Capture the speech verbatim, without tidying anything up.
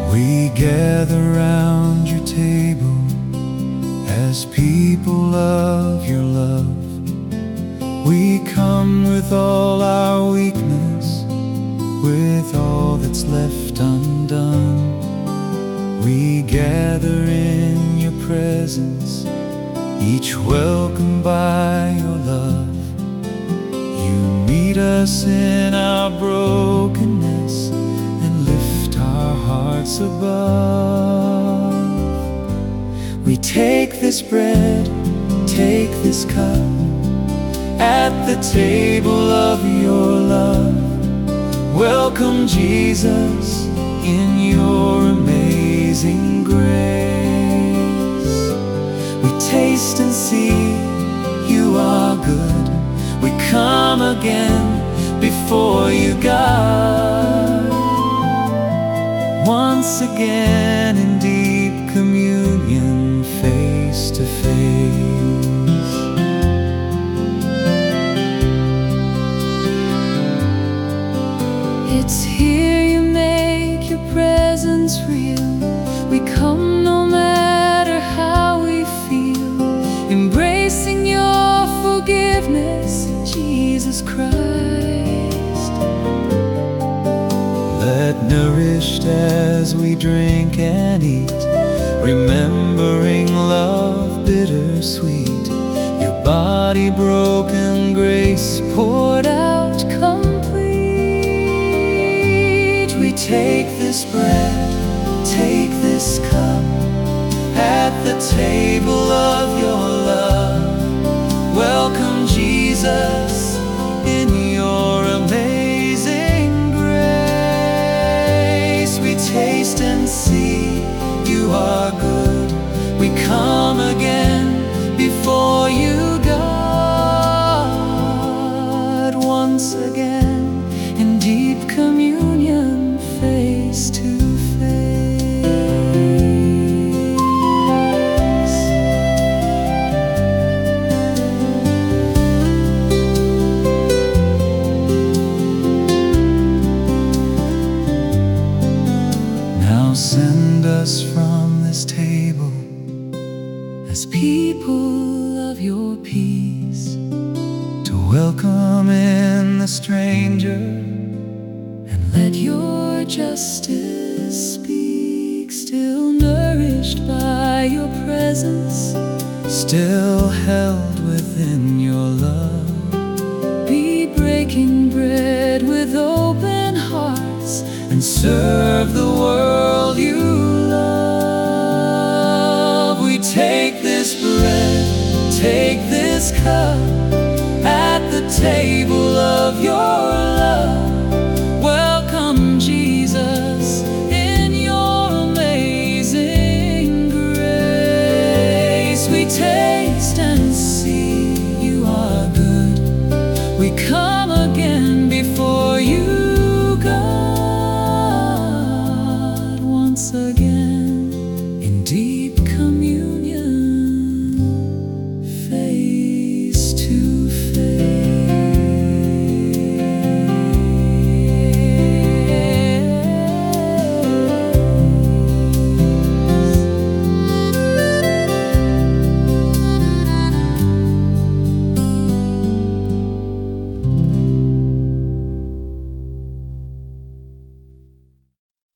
We gather round your table as people of your love. We come with all our weakness, with all that's left undone. We gather in your presence, each welcomed by your love. You meet us in our brokenness and lift our hearts above. We take this bread, take this cup, at the table of your love. Welcome Jesus in your amazing grace. We taste and see you are good. We come again before you, God, once again in deep communion, face to face. It's here you make your presence real. We come no matter how we feel, embracing your forgiveness, Jesus Christ. Let nourished as we drink and eat, remembering love bittersweet, your body broken, grace poured out complete. We take this bread, take this cup, at the table of your love. Welcome Jesus in your amazing grace. We taste and see you are good. We come again before you, God, once again in deep communion, face to send us from this table as people of your peace, to welcome in the stranger and let your justice speak. Still nourished by your presence, still held within your love, be breaking bread with open hearts and serve the world you love. We take this bread, take this cup, at the table of your love.